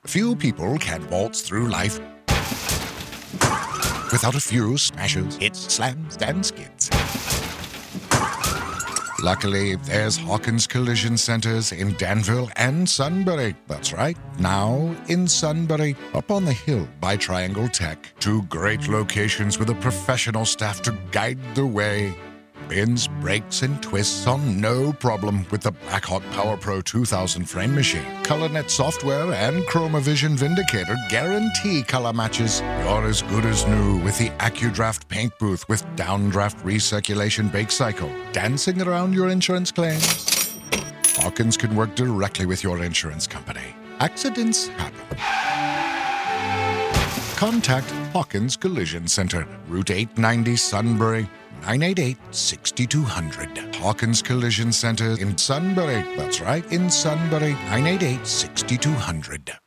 Few people can waltz through life without a few smashes, hits, slams, and skids. Luckily, there's Hawkins Collision Centers in Danville and Sunbury. That's right, now in Sunbury, up on the hill by Triangle Tech. Two great locations with a professional staff to guide the way. Bends, breaks, and twists on no problem with the Blackhawk Power Pro 2000 frame machine. ColorNet software and ChromaVision Vindicator guarantee color matches. You're as good as new with the AccuDraft paint booth with downdraft recirculation bake cycle. Dancing around your insurance claims? Hawkins can work directly with your insurance company. Accidents happen. Contact Hawkins Collision Center, Route 890 Sunbury, 988-6200. Hawkins Collision Center in Sunbury. That's right, in Sunbury, 988-6200.